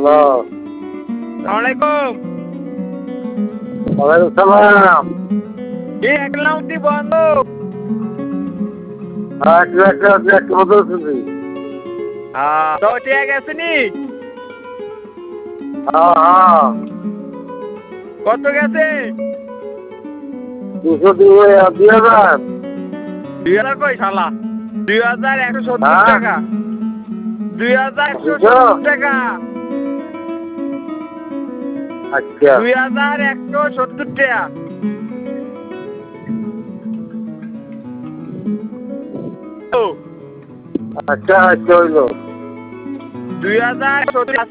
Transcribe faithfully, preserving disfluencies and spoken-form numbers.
Hello. আসসালামাইকুম। ওয়ালাইকুম সালাম। কি অ্যাকাউন্টটি বন্ধ? হ্যাঁ, একটু একটা একটা একটা মতো শুনছি। হ্যাঁ, তো ঠিক আছে নি? হ্যাঁ হ্যাঁ। কত গেছে? দুশো দুই দুই হাজার। দুই হাজার কই শালা? দুই হাজার একশো সত্তর হ্যাঁ? টাকা। দুই হাজার একশো দুশো? সত্তর টাকা। আচ্ছা দুই হাজার একশো সত্তর টাকা। ও, আচ্ছা আচ্ছা হইলো। দুই হাজার সত্তর